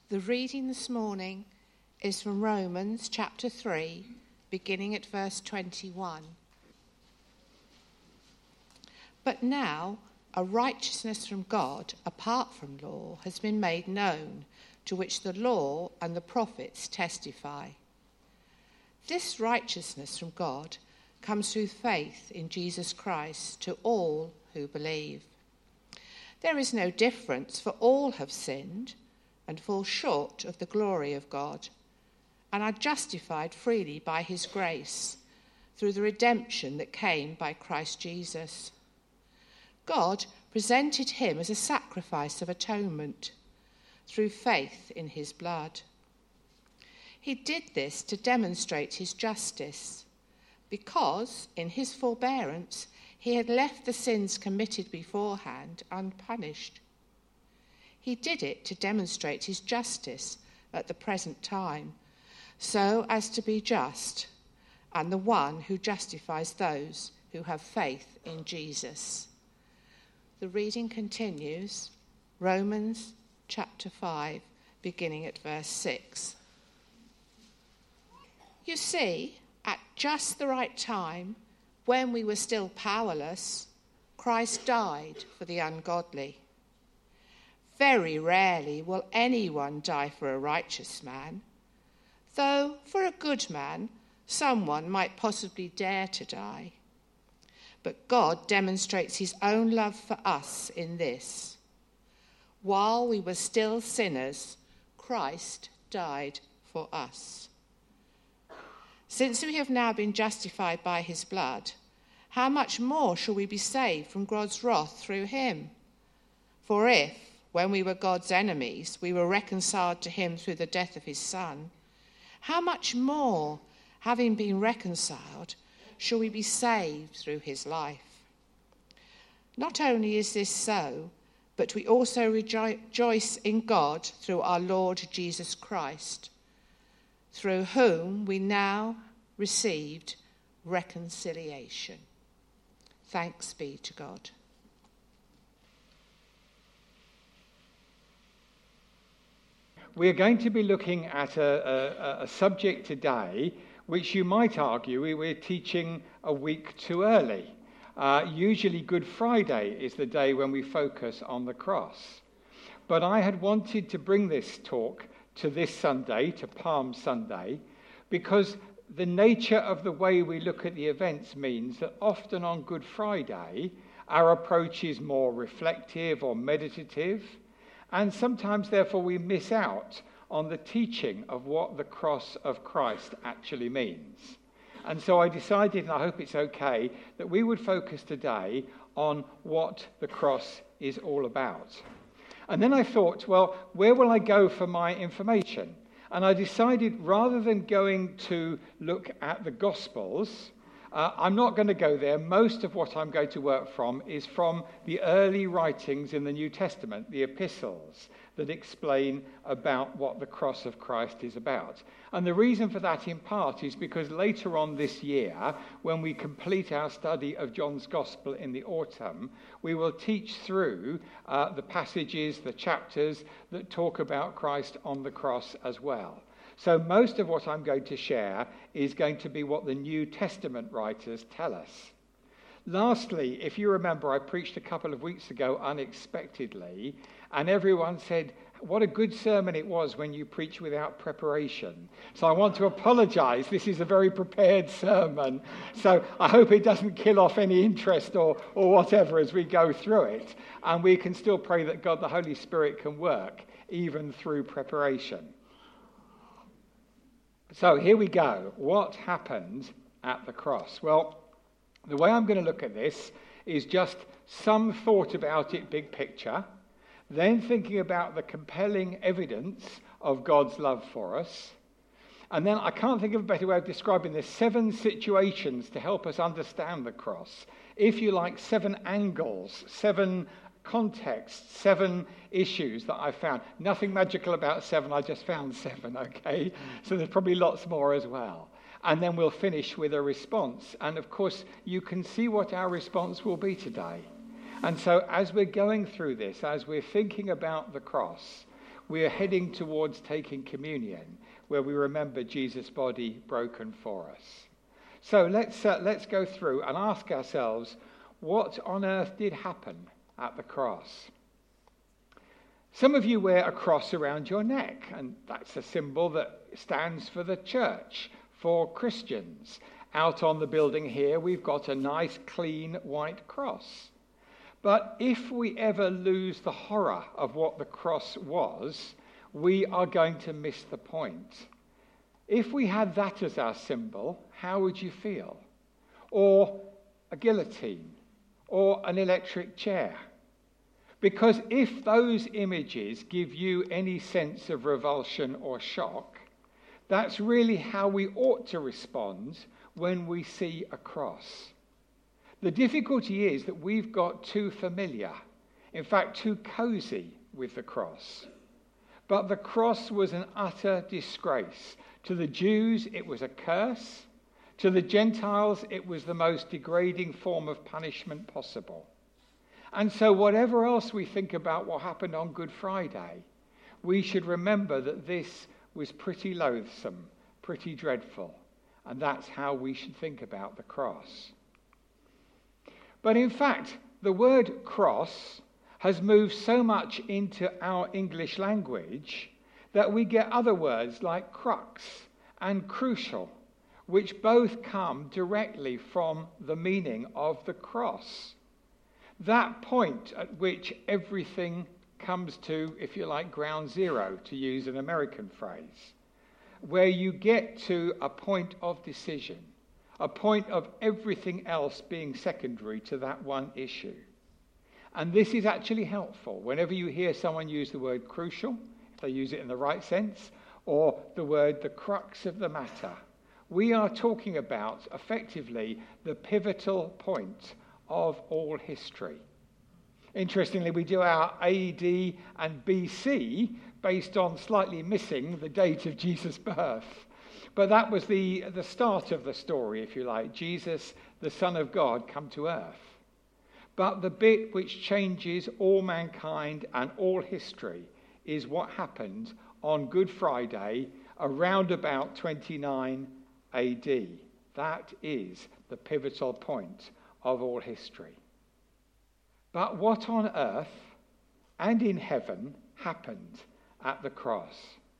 The reading this morning is from Romans chapter 3, beginning at verse 21. But now a righteousness from God, apart from law, has been made known, to which the law and the prophets testify. This righteousness from God comes through faith in Jesus Christ to all who believe. There is no difference, for all have sinned and fall short of the glory of God, and are justified freely by his grace through the redemption that came by Christ Jesus. God presented him as a sacrifice of atonement through faith in his blood. He did this to demonstrate his justice, because in his forbearance he had left the sins committed beforehand unpunished. He did it to demonstrate his justice at the present time, so as to be just, and the one who justifies those who have faith in Jesus. The reading continues, Romans chapter 5, beginning at verse 6. You see, at just the right time, when we were still powerless, Christ died for the ungodly. Very rarely will anyone die for a righteous man, though for a good man, someone might possibly dare to die. But God demonstrates his own love for us in this: while we were still sinners, Christ died for us. Since we have now been justified by his blood, how much more shall we be saved from God's wrath through him? For if, when we were God's enemies, we were reconciled to him through the death of his Son, how much more, having been reconciled, shall we be saved through his life? Not only is this so, but we also rejoice in God through our Lord Jesus Christ, through whom we now received reconciliation. Thanks be to God. We're going to be looking at a subject today which you might argue we're teaching a week too early. Usually Good Friday is the day when we focus on the cross. But I had wanted to bring this talk to this Sunday, to Palm Sunday, because the nature of the way we look at the events means that often on Good Friday, our approach is more reflective or meditative, and sometimes, therefore, we miss out on the teaching of what the cross of Christ actually means. And so I decided, and I hope it's okay, that we would focus today on what the cross is all about. And then I thought, well, where will I go for my information? And I decided, rather than going to look at the Gospels, I'm not going to go there. Most of what I'm going to work from is from the early writings in the New Testament, the epistles, that explain about what the cross of Christ is about. And the reason for that, in part, is because later on this year, when we complete our study of John's Gospel in the autumn, we will teach through the passages, the chapters that talk about Christ on the cross as well. So most of what I'm going to share is going to be what the New Testament writers tell us. Lastly, if you remember, I preached a couple of weeks ago unexpectedly, and everyone said, what a good sermon it was when you preach without preparation. So I want to apologize. This is a very prepared sermon. So I hope it doesn't kill off any interest or whatever as we go through it. And we can still pray that God, the Holy Spirit, can work even through preparation. So here we go. What happened at the cross? Well, the way I'm going to look at this is just some thought about it, big picture, then thinking about the compelling evidence of God's love for us. And then I can't think of a better way of describing this, 7 situations to help us understand the cross. If you like, 7 angles, 7 contexts, 7 issues that I found. Nothing magical about 7, I just found 7, okay? So there's probably lots more as well. And then we'll finish with a response. And of course, you can see what our response will be today. And so as we're going through this, as we're thinking about the cross, we are heading towards taking communion, where we remember Jesus' body broken for us. So let's go through and ask ourselves, what on earth did happen at the cross? Some of you wear a cross around your neck, and that's a symbol that stands for the church, for Christians. Out on the building here, we've got a nice, clean, white cross. But if we ever lose the horror of what the cross was, we are going to miss the point. If we had that as our symbol, how would you feel? Or a guillotine, or an electric chair? Because if those images give you any sense of revulsion or shock, that's really how we ought to respond when we see a cross. The difficulty is that we've got too familiar, in fact too cozy with the cross. But the cross was an utter disgrace. To the Jews it was a curse. To the Gentiles it was the most degrading form of punishment possible. And so whatever else we think about what happened on Good Friday, we should remember that this was pretty loathsome, pretty dreadful. And that's how we should think about the cross. But in fact, the word cross has moved so much into our English language that we get other words like crux and crucial, which both come directly from the meaning of the cross. That point at which everything comes to, if you like, ground zero, to use an American phrase, where you get to a point of decision, a point of everything else being secondary to that one issue. And this is actually helpful. Whenever you hear someone use the word crucial, if they use it in the right sense, or the word the crux of the matter, we are talking about, effectively, the pivotal point of all history. Interestingly, we do our AD and BC based on slightly missing the date of Jesus' birth. But that was the start of the story, if you like. Jesus, the Son of God, come to earth. But the bit which changes all mankind and all history is what happened on Good Friday around about 29 AD. That is the pivotal point of all history. But what on earth and in heaven happened at the cross?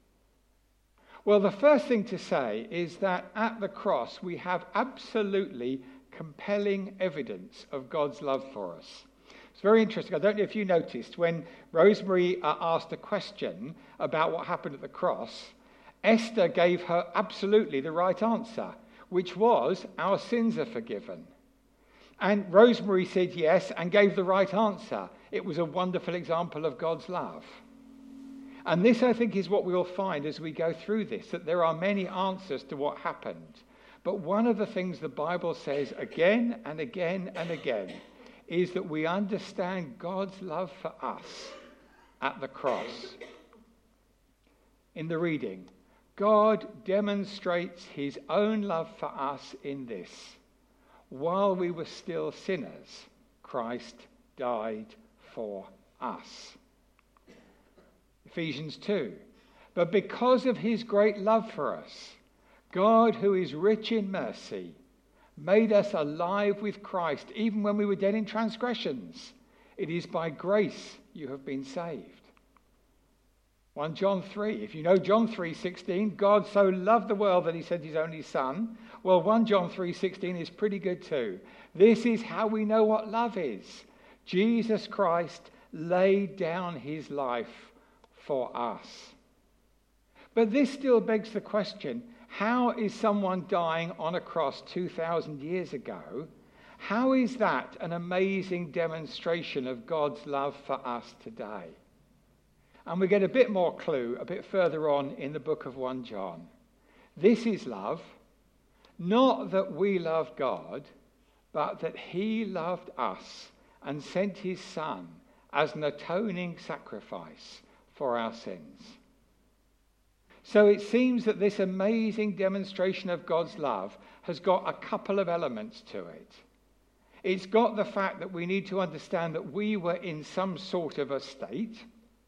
Well, the first thing to say is that at the cross we have absolutely compelling evidence of God's love for us. It's very interesting. I don't know if you noticed when Rosemary asked a question about what happened at the cross, Esther gave her absolutely the right answer, which was, our sins are forgiven. And Rosemary said yes and gave the right answer. It was a wonderful example of God's love. And this, I think, is what we will find as we go through this, that there are many answers to what happened. But one of the things the Bible says again and again and again is that we understand God's love for us at the cross. In the reading, God demonstrates his own love for us in this. While we were still sinners, Christ died for us. Ephesians 2. But because of his great love for us, God, who is rich in mercy, made us alive with Christ, even when we were dead in transgressions. It is by grace you have been saved. 1 John 3. If you know John 3:16, God so loved the world that he sent his only son. Well, 1 John 3:16 is pretty good too. This is how we know what love is. Jesus Christ laid down his life for us. But this still begs the question, how is someone dying on a cross 2,000 years ago? How is that an amazing demonstration of God's love for us today? And we get a bit more clue a bit further on in the book of 1 John. This is love, not that we love God, but that he loved us and sent his Son as an atoning sacrifice for our sins. So it seems that this amazing demonstration of God's love has got a couple of elements to it. It's got the fact that we need to understand that we were in some sort of a state,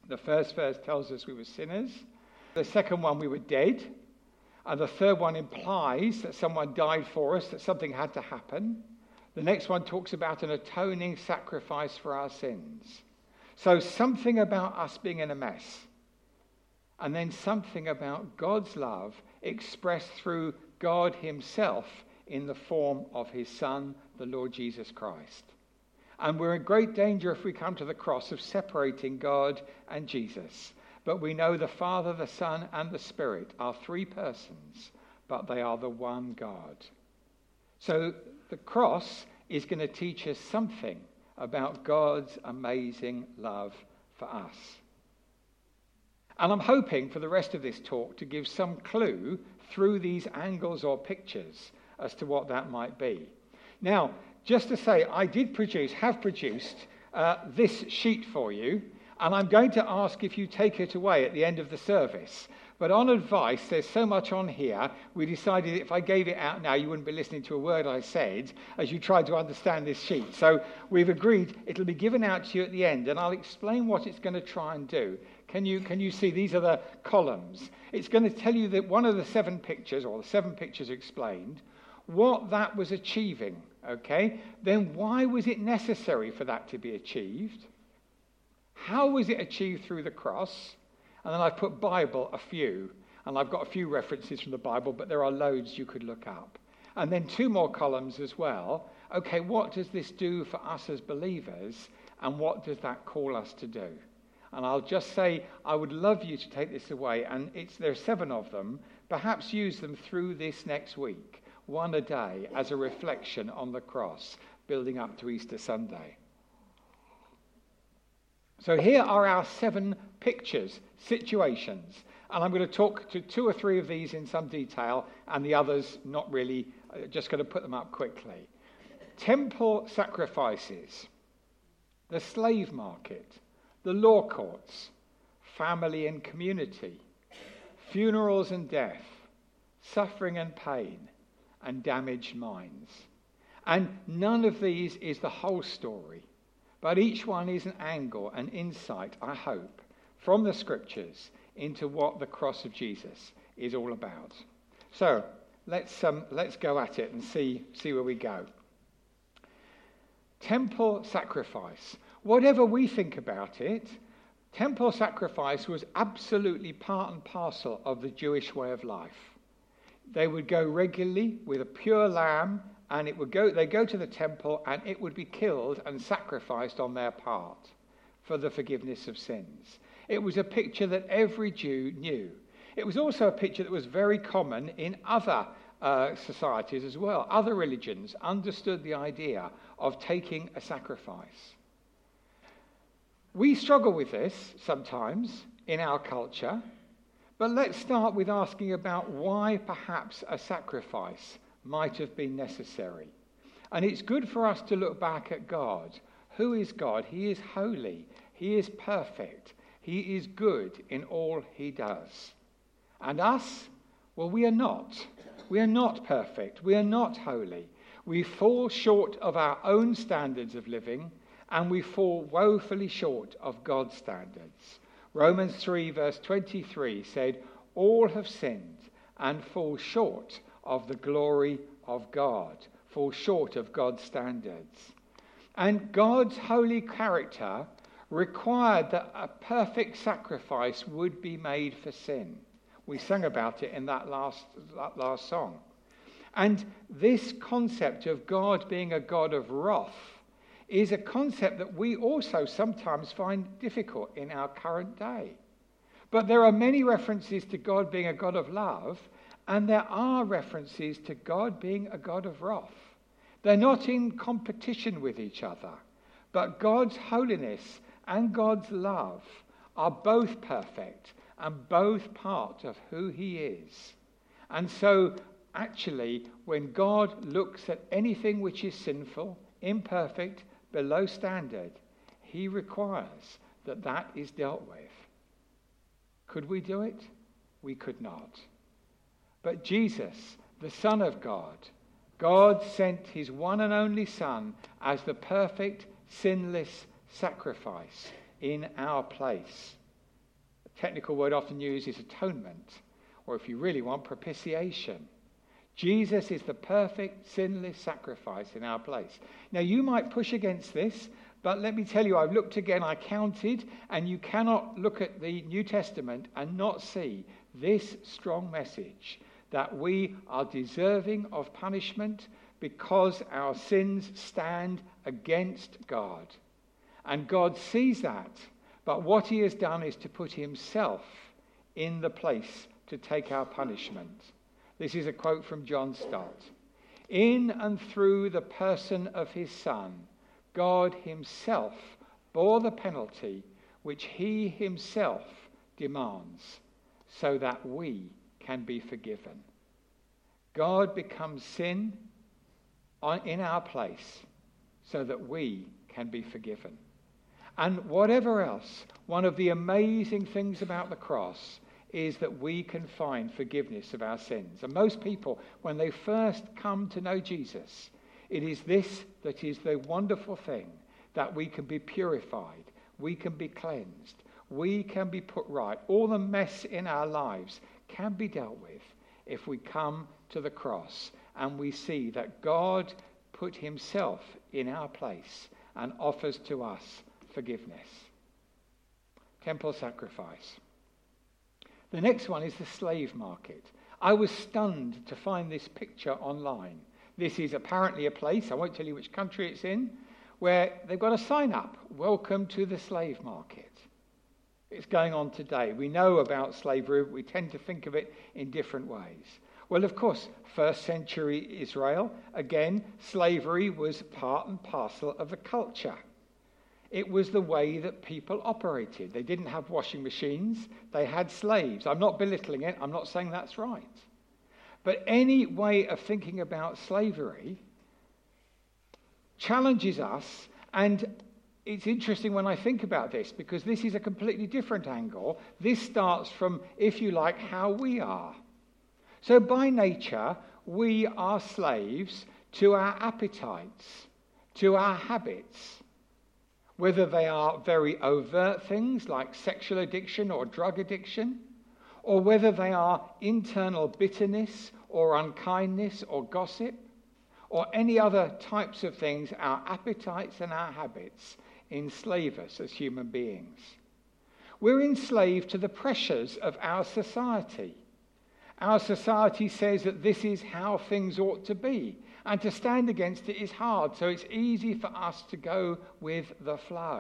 The first verse tells us we were sinners. The second one, we were dead. And the third one implies that someone died for us, that something had to happen. The next one talks about an atoning sacrifice for our sins. So something about us being in a mess. And then something about God's love expressed through God himself in the form of his Son, the Lord Jesus Christ. And we're in great danger if we come to the cross of separating God and Jesus. But we know the Father, the Son, and the Spirit are three persons, but they are the one God. So the cross is going to teach us something about God's amazing love for us. And I'm hoping for the rest of this talk to give some clue through these angles or pictures as to what that might be. Now, just to say, I have produced this sheet for you, and I'm going to ask if you take it away at the end of the service. But on advice, there's so much on here, we decided if I gave it out now, you wouldn't be listening to a word I said as you tried to understand this sheet. So we've agreed it'll be given out to you at the end, and I'll explain what it's going to try and do. Can you see these are the columns? It's going to tell you that one of the 7 pictures, or the 7 pictures explained, what that was achieving, okay? Then why was it necessary for that to be achieved? How was it achieved through the cross? And then I've put Bible, a few, and I've got a few references from the Bible, but there are loads you could look up. And then 2 more columns as well. Okay, what does this do for us as believers, and what does that call us to do? And I'll just say, I would love you to take this away, and there are 7 of them. Perhaps use them through this next week, 1 a day, as a reflection on the cross, building up to Easter Sunday. So here are our 7 pictures, situations, and I'm going to talk to 2 or 3 of these in some detail, and the others not really, just going to put them up quickly. Temple sacrifices, the slave market, the law courts, family and community, funerals and death, suffering and pain, and damaged minds. And none of these is the whole story, but each one is an angle, an insight, I hope, from the scriptures into what the cross of Jesus is all about. So let's go at it and see where we go. Temple sacrifice. Whatever we think about it, temple sacrifice was absolutely part and parcel of the Jewish way of life. They would go regularly with a pure lamb, and they go to the temple, and it would be killed and sacrificed on their part for the forgiveness of sins. It was a picture that every Jew knew. It was also a picture that was very common in other societies as well. Other religions understood the idea of taking a sacrifice. We struggle with this sometimes in our culture, but let's start with asking about why perhaps a sacrifice might have been necessary. And it's good for us to look back at God. Who is God? He is holy. He is perfect. He is good in all he does. And us? Well, we are not. We are not perfect. We are not holy. We fall short of our own standards of living, and we fall woefully short of God's standards. Romans 3 verse 23 said, all have sinned and fall short of the glory of God, fall short of God's standards. And God's holy character required that a perfect sacrifice would be made for sin. We sang about it in that last song. And this concept of God being a God of wrath is a concept that we also sometimes find difficult in our current day. But there are many references to God being a God of love, and there are references to God being a God of wrath. They're not in competition with each other, but God's holiness and God's love are both perfect and both part of who he is. And so, actually, when God looks at anything which is sinful, imperfect, below standard, he requires that that is dealt with. Could we do it? We could not. But Jesus, the Son of God, God sent his one and only Son as the perfect, sinless sacrifice in our place. technical word often used is atonement, or if you really want, propitiation. Jesus is the perfect, sinless sacrifice in our place. Now, you might push against this, but let me tell you, I've looked again, I counted, and you cannot look at the New Testament and not see this strong message that we are deserving of punishment because our sins stand against God. And God sees that, but what he has done is to put himself in the place to take our punishment. This is a quote from John Stott. In and through the person of his Son, God himself bore the penalty which he himself demands so that we can be forgiven. God becomes sin in our place so that we can be forgiven. And whatever else, one of the amazing things about the cross is that we can find forgiveness of our sins. And most people, when they first come to know Jesus, it is this that is the wonderful thing, that we can be purified, we can be cleansed, we can be put right. All the mess in our lives can be dealt with if we come to the cross and we see that God put himself in our place and offers to us forgiveness. Temple sacrifice. The next one is the slave market. I was stunned to find this picture online. This is apparently a place, I won't tell you which country it's in, where they've got a sign up, "Welcome to the slave market." It's going on today. We know about slavery, but we tend to think of it in different ways. Well, of course, first century Israel, again, slavery was part and parcel of the culture. It was the way that people operated. They didn't have washing machines. They had slaves. I'm not belittling it. I'm not saying that's right. But any way of thinking about slavery challenges us. And it's interesting when I think about this, because this is a completely different angle. This starts from, if you like, how we are. So by nature, we are slaves to our appetites, to our habits. Whether they are very overt things like sexual addiction or drug addiction, or whether they are internal bitterness or unkindness or gossip, or any other types of things, our appetites and our habits enslave us as human beings. We're enslaved to the pressures of our society. Our society says that this is how things ought to be. And to stand against it is hard, so it's easy for us to go with the flow.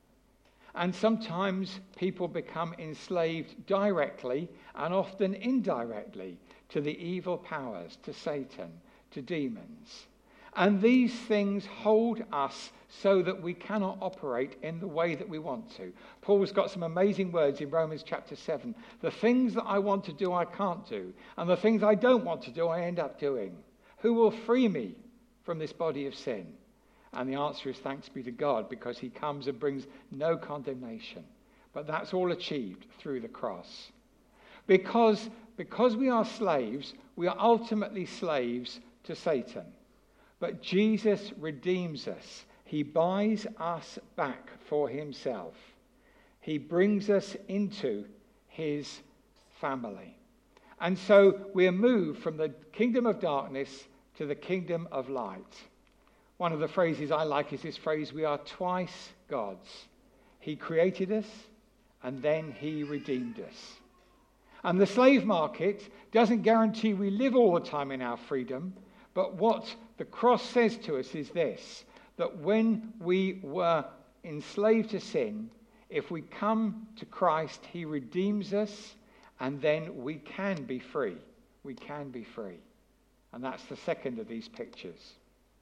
And sometimes people become enslaved directly and often indirectly to the evil powers, to Satan, to demons. And these things hold us so that we cannot operate in the way that we want to. Paul's got some amazing words in Romans chapter 7. The things that I want to do, I can't do. And the things I don't want to do, I end up doing. Who will free me from this body of sin? And the answer is thanks be to God, because he comes and brings no condemnation. But that's all achieved through the cross. Because we are slaves, we are ultimately slaves to Satan. But Jesus redeems us. He buys us back for himself. He brings us into his family. And so we're moved from the kingdom of darkness to the kingdom of light. One of the phrases I like is this phrase, we are twice God's. He created us and then he redeemed us. And the slave market doesn't guarantee we live all the time in our freedom, but what the cross says to us is this, that when we were enslaved to sin, if we come to Christ, he redeems us, and then we can be free. We can be free. And that's the second of these pictures.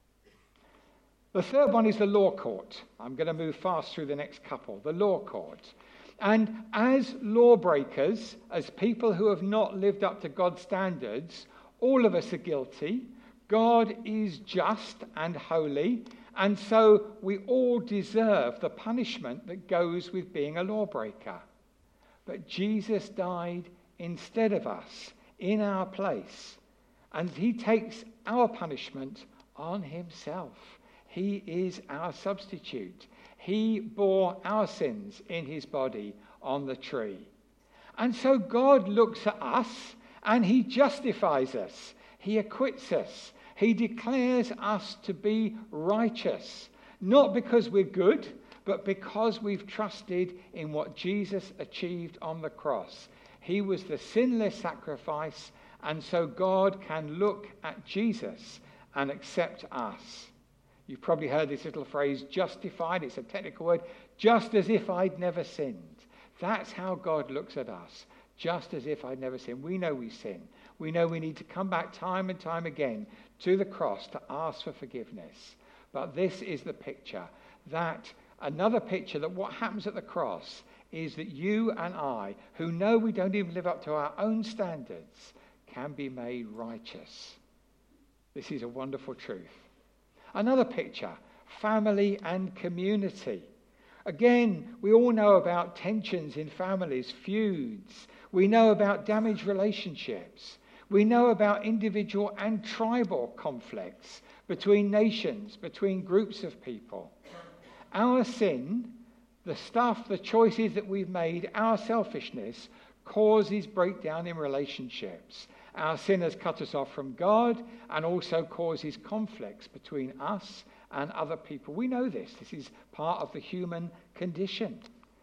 The third one is the law court. I'm going to move fast through the next couple. The law court. And as lawbreakers, as people who have not lived up to God's standards, all of us are guilty. God is just and holy, and so we all deserve the punishment that goes with being a lawbreaker. But Jesus died instead of us, in our place, and he takes our punishment on himself. He is our substitute. He bore our sins in his body on the tree. And so God looks at us and he justifies us. He acquits us. He declares us to be righteous, not because we're good, but because we've trusted in what Jesus achieved on the cross. He was the sinless sacrifice, and so God can look at Jesus and accept us. You've probably heard this little phrase, justified. It's a technical word, just as if I'd never sinned. That's how God looks at us, just as if I'd never sinned. We know we sin. We know we need to come back time and time again to the cross to ask for forgiveness. But this is the picture, another picture that what happens at the cross is that you and I, who know we don't even live up to our own standards, can be made righteous. This is a wonderful truth. Another picture, family and community. Again, we all know about tensions in families, feuds. We know about damaged relationships. We know about individual and tribal conflicts between nations, between groups of people. Our sin, the choices that we've made, our selfishness, causes breakdown in relationships. Our sin has cut us off from God and also causes conflicts between us and other people. We know this. This is part of the human condition.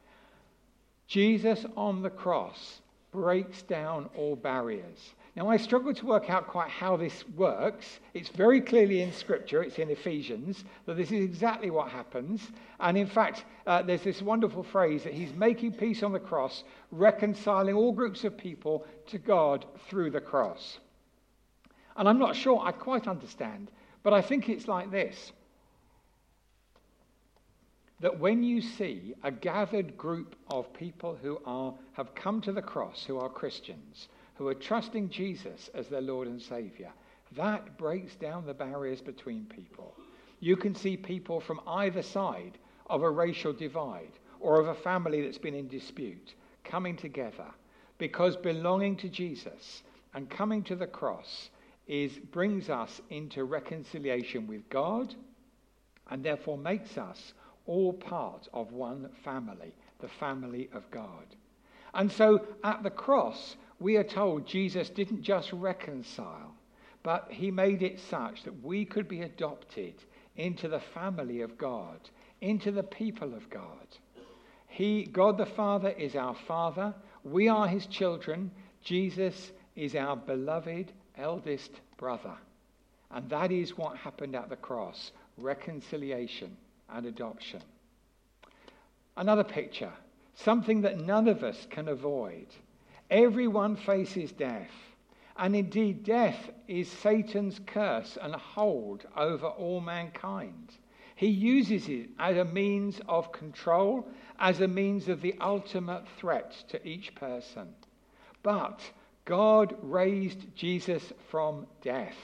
Jesus on the cross breaks down all barriers. Now, I struggle to work out quite how this works. It's very clearly in Scripture, it's in Ephesians, that this is exactly what happens. And in fact, there's this wonderful phrase that he's making peace on the cross, reconciling all groups of people to God through the cross. And I'm not sure I quite understand, but I think it's like this. That when you see a gathered group of people who have come to the cross, who are Christians, who are trusting Jesus as their Lord and Saviour, that breaks down the barriers between people. You can see people from either side of a racial divide or of a family that's been in dispute coming together because belonging to Jesus and coming to the cross brings us into reconciliation with God and therefore makes us all part of one family, the family of God. And so at the cross, we are told Jesus didn't just reconcile, but he made it such that we could be adopted into the family of God, into the people of God. God the Father is our Father. We are his children. Jesus is our beloved eldest brother. And that is what happened at the cross, reconciliation and adoption. Another picture, something that none of us can avoid. Everyone faces death. And indeed, death is Satan's curse and hold over all mankind. He uses it as a means of control, as a means of the ultimate threat to each person. But God raised Jesus from death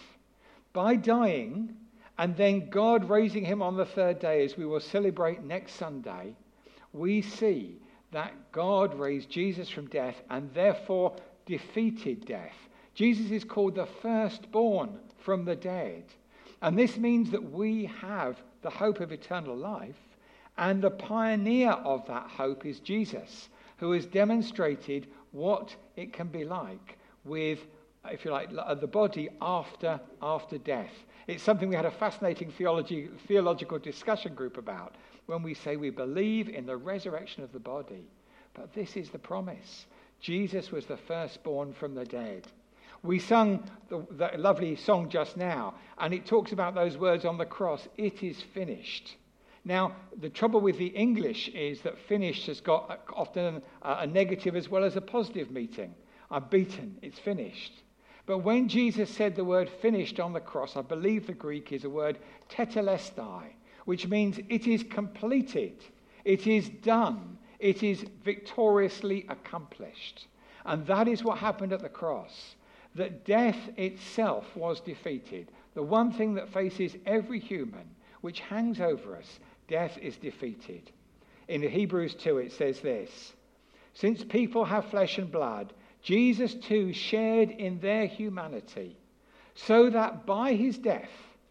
by dying, and then God raising him on the third day, as we will celebrate next Sunday. We see that God raised Jesus from death and therefore defeated death. Jesus is called the firstborn from the dead. And this means that we have the hope of eternal life, and the pioneer of that hope is Jesus, who has demonstrated what it can be like with, if you like, the body after death. It's something we had a fascinating theological discussion group about when we say we believe in the resurrection of the body. But this is the promise. Jesus was the firstborn from the dead. We sung the lovely song just now, and it talks about those words on the cross, it is finished. Now, the trouble with the English is that finished has got often a negative as well as a positive meaning. I'm beaten, it's finished. But when Jesus said the word finished on the cross, I believe the Greek is a word tetelestai, which means it is completed, it is done, it is victoriously accomplished. And that is what happened at the cross, that death itself was defeated. The one thing that faces every human, which hangs over us, death is defeated. In Hebrews 2 it says this, since people have flesh and blood, Jesus too shared in their humanity, so that by his death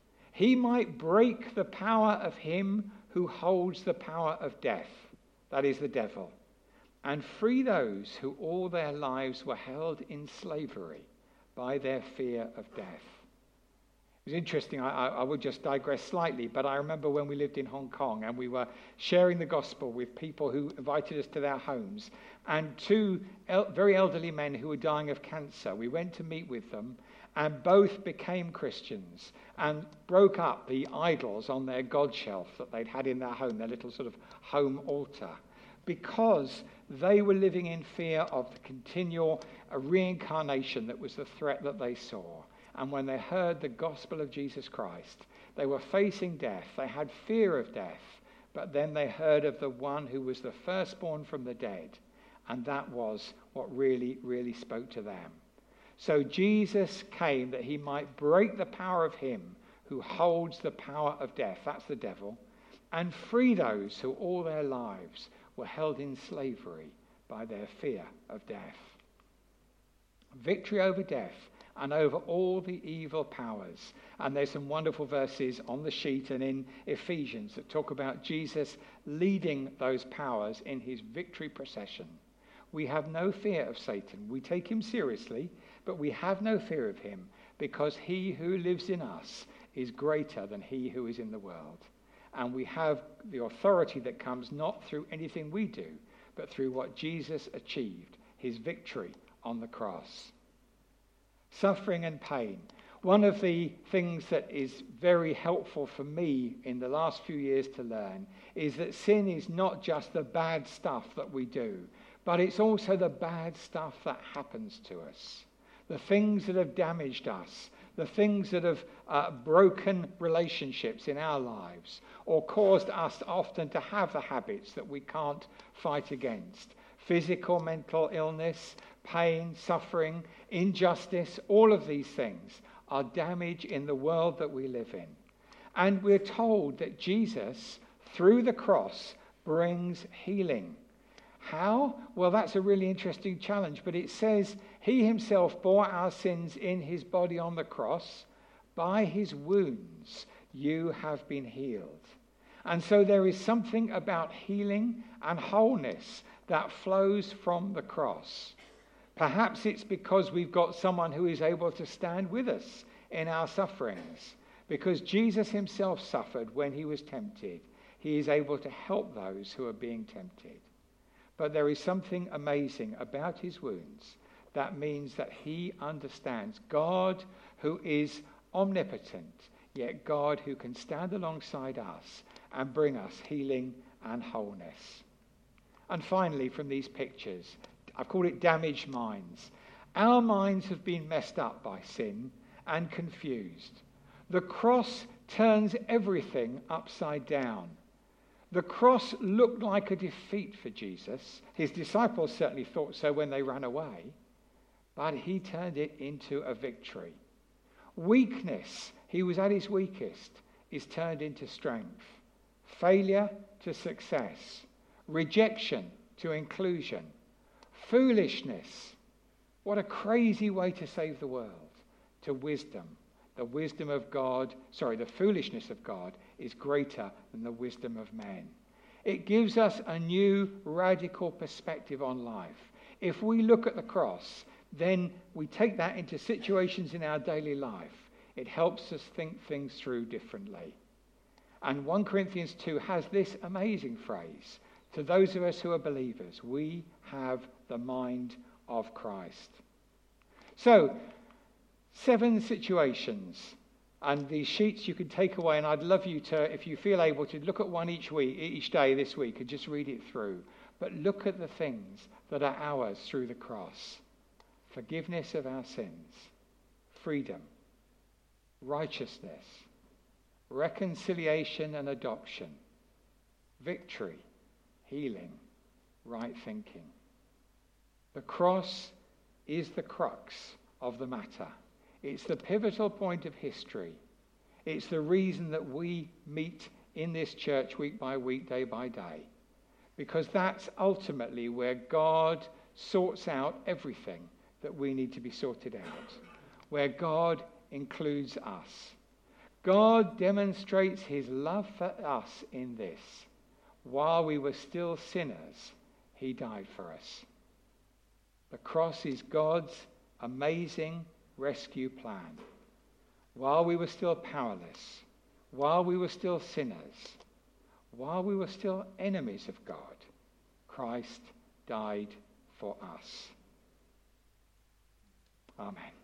he might break the power of him who holds the power of death, that is the devil, and free those who all their lives were held in slavery by their fear of death. It was interesting, I would just digress slightly, but I remember when we lived in Hong Kong and we were sharing the gospel with people who invited us to their homes, and two very elderly men who were dying of cancer. We went to meet with them, and both became Christians and broke up the idols on their God shelf that they'd had in their home, their little sort of home altar, because they were living in fear of the continual reincarnation that was the threat that they saw. And when they heard the gospel of Jesus Christ, they were facing death. They had fear of death, but then they heard of the one who was the firstborn from the dead, and that was what really, really spoke to them. So Jesus came that he might break the power of him who holds the power of death, that's the devil, and free those who all their lives were held in slavery by their fear of death. Victory over death and over all the evil powers. And there's some wonderful verses on the sheet and in Ephesians that talk about Jesus leading those powers in his victory procession. We have no fear of Satan. We take him seriously, but we have no fear of him because he who lives in us is greater than he who is in the world. And we have the authority that comes not through anything we do, but through what Jesus achieved, his victory on the cross. Suffering and pain. One of the things that is very helpful for me in the last few years to learn is that sin is not just the bad stuff that we do, but it's also the bad stuff that happens to us. The things that have damaged us, the things that have broken relationships in our lives, or caused us often to have the habits that we can't fight against. Physical, mental illness, pain, suffering, injustice, all of these things are damage in the world that we live in. And we're told that Jesus, through the cross, brings healing. How? Well, that's a really interesting challenge, but it says he himself bore our sins in his body on the cross. By his wounds you have been healed. And so there is something about healing and wholeness that flows from the cross. Perhaps it's because we've got someone who is able to stand with us in our sufferings. Because Jesus himself suffered when he was tempted, he is able to help those who are being tempted. But there is something amazing about his wounds that means that he understands God who is omnipotent, yet God who can stand alongside us and bring us healing and wholeness. And finally, from these pictures, I've called it damaged minds. Our minds have been messed up by sin and confused. The cross turns everything upside down. The cross looked like a defeat for Jesus. His disciples certainly thought so when they ran away, but he turned it into a victory. Weakness, he was at his weakest, is turned into strength. Failure to success. Rejection to inclusion. Foolishness, what a crazy way to save the world, to wisdom. The foolishness of God is greater than the wisdom of men. It gives us a new radical perspective on life. If we look at the cross, then we take that into situations in our daily life. It helps us think things through differently. And 1 Corinthians 2 has this amazing phrase. To those of us who are believers, we have the mind of Christ. So, 7 situations. And these sheets you can take away, and I'd love you to, if you feel able to, look at one each day this week and just read it through. But look at the things that are ours through the cross. Forgiveness of our sins. Freedom. Righteousness. Reconciliation and adoption. Victory. Healing, right thinking. The cross is the crux of the matter. It's the pivotal point of history. It's the reason that we meet in this church week by week, day by day. Because that's ultimately where God sorts out everything that we need to be sorted out. Where God includes us. God demonstrates his love for us in this. While we were still sinners, he died for us. The cross is God's amazing rescue plan. While we were still powerless, while we were still sinners, while we were still enemies of God, Christ died for us. Amen.